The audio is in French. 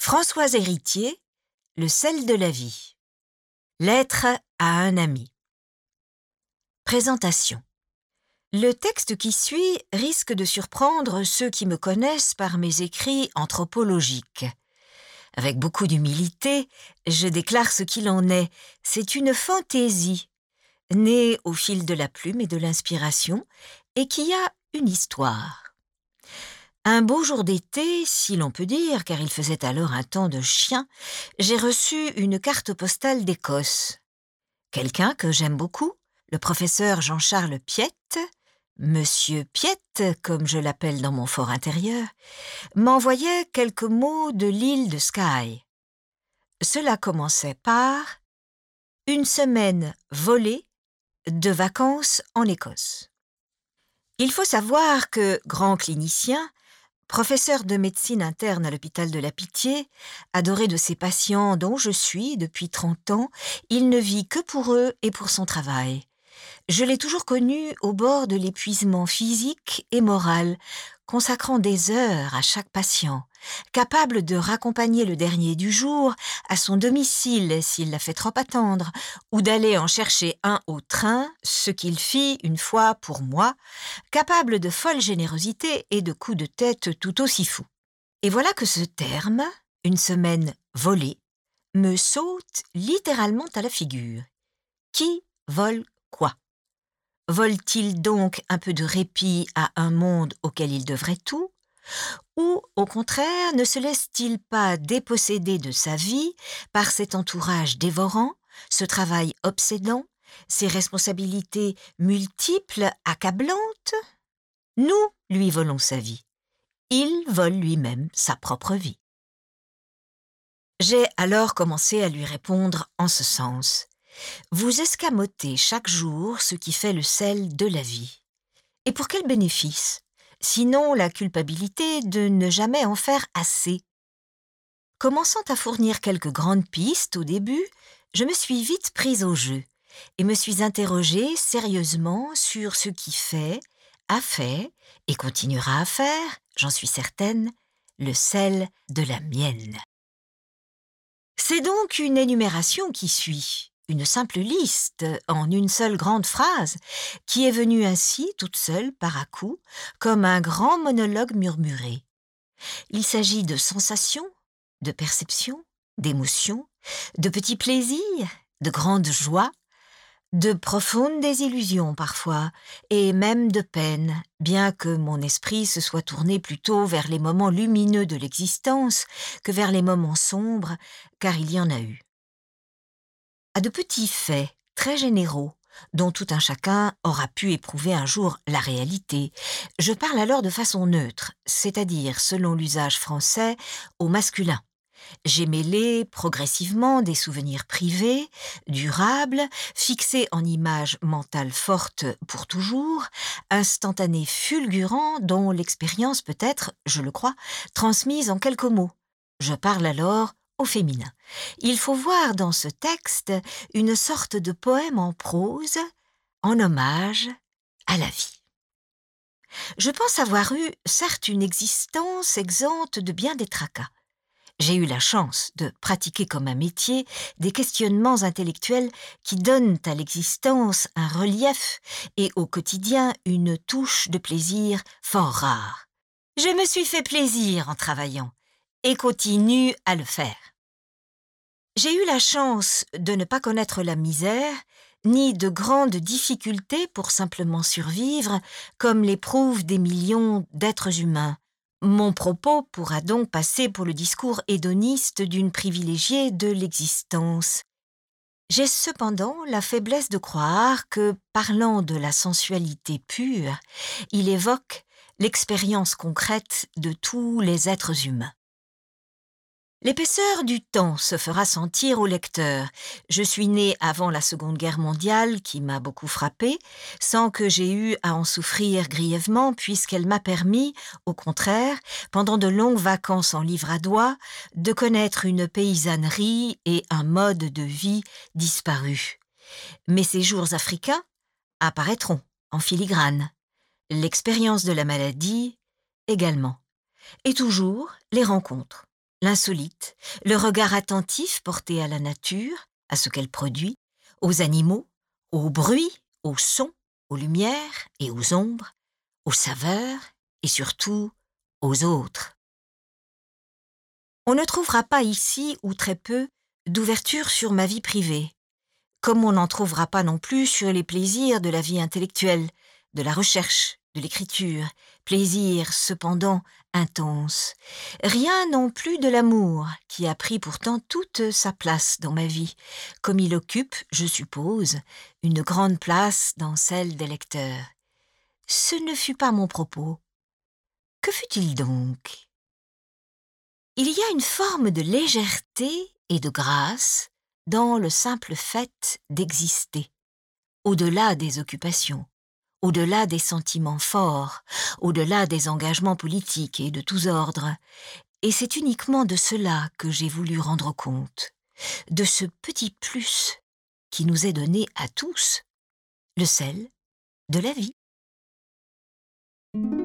Françoise Héritier, Le sel de la vie. Lettre à un ami. Présentation. Le texte qui suit risque de surprendre ceux qui me connaissent par mes écrits anthropologiques. Avec beaucoup d'humilité, je déclare ce qu'il en est. C'est une fantaisie, née au fil de la plume et de l'inspiration, et qui a une histoire. Un beau jour d'été, si l'on peut dire, car il faisait alors un temps de chien, j'ai reçu une carte postale d'Écosse. Quelqu'un que j'aime beaucoup, le professeur Jean-Charles Piette, Monsieur Piette, comme je l'appelle dans mon fort intérieur, m'envoyait quelques mots de l'île de Skye. Cela commençait par « Une semaine volée de vacances en Écosse ». Il faut savoir que, grand clinicien, professeur de médecine interne à l'hôpital de la Pitié, adoré de ses patients dont je suis depuis 30 ans, il ne vit que pour eux et pour son travail. Je l'ai toujours connu au bord de l'épuisement physique et moral, consacrant des heures à chaque patient, capable de raccompagner le dernier du jour à son domicile s'il l'a fait trop attendre, ou d'aller en chercher un au train, ce qu'il fit une fois pour moi, capable de folle générosité et de coups de tête tout aussi fous. Et voilà que ce terme, une semaine volée, me saute littéralement à la figure. Qui vole quoi ? Vole-t-il donc un peu de répit à un monde auquel il devrait tout ? Ou, au contraire, ne se laisse-t-il pas déposséder de sa vie par cet entourage dévorant, ce travail obsédant, ces responsabilités multiples, accablantes ? Nous lui volons sa vie. Il vole lui-même sa propre vie. J'ai alors commencé à lui répondre en ce sens. Vous escamotez chaque jour ce qui fait le sel de la vie. Et pour quel bénéfice ? Sinon la culpabilité de ne jamais en faire assez. Commençant à fournir quelques grandes pistes au début, je me suis vite prise au jeu et me suis interrogée sérieusement sur ce qui fait, a fait et continuera à faire, j'en suis certaine, le sel de la mienne. C'est donc une énumération qui suit, une simple liste en une seule grande phrase, qui est venue ainsi toute seule par à-coups, comme un grand monologue murmuré. Il s'agit de sensations, de perceptions, d'émotions, de petits plaisirs, de grandes joies, de profondes désillusions parfois, et même de peines, bien que mon esprit se soit tourné plutôt vers les moments lumineux de l'existence que vers les moments sombres, car il y en a eu. À de petits faits très généraux, dont tout un chacun aura pu éprouver un jour la réalité, je parle alors de façon neutre, c'est-à-dire selon l'usage français, au masculin. J'ai mêlé progressivement des souvenirs privés, durables, fixés en images mentales fortes pour toujours, instantanés fulgurants dont l'expérience peut être, je le crois, transmise en quelques mots. Je parle alors au féminin. Il faut voir dans ce texte une sorte de poème en prose, en hommage à la vie. Je pense avoir eu, certes, une existence exempte de bien des tracas. J'ai eu la chance de pratiquer comme un métier des questionnements intellectuels qui donnent à l'existence un relief et au quotidien une touche de plaisir fort rare. Je me suis fait plaisir en travaillant et continue à le faire. J'ai eu la chance de ne pas connaître la misère ni de grandes difficultés pour simplement survivre comme l'éprouvent des millions d'êtres humains. Mon propos pourra donc passer pour le discours hédoniste d'une privilégiée de l'existence. J'ai cependant la faiblesse de croire que, parlant de la sensualité pure, il évoque l'expérience concrète de tous les êtres humains. L'épaisseur du temps se fera sentir au lecteur. Je suis née avant la Seconde Guerre mondiale, qui m'a beaucoup frappée, sans que j'aie eu à en souffrir grièvement, puisqu'elle m'a permis, au contraire, pendant de longues vacances en livre à doigts, de connaître une paysannerie et un mode de vie disparus. Mes séjours africains apparaîtront en filigrane. L'expérience de la maladie également. Et toujours les rencontres. l'insolite, le regard attentif porté à la nature, à ce qu'elle produit, aux animaux, aux bruits, aux sons, aux lumières et aux ombres, aux saveurs et surtout aux autres. On ne trouvera pas ici, ou très peu, d'ouverture sur ma vie privée, comme on n'en trouvera pas non plus sur les plaisirs de la vie intellectuelle, de la recherche, de l'écriture, plaisirs cependant intenses. Rien non plus de l'amour, qui a pris pourtant toute sa place dans ma vie, comme il occupe, je suppose, une grande place dans celle des lecteurs. Ce ne fut pas mon propos. Que fut-il donc ? Il y a une forme de légèreté et de grâce dans le simple fait d'exister, au-delà des occupations, au-delà des sentiments forts, au-delà des engagements politiques et de tous ordres. Et c'est uniquement de cela que j'ai voulu rendre compte, de ce petit plus qui nous est donné à tous, le sel de la vie.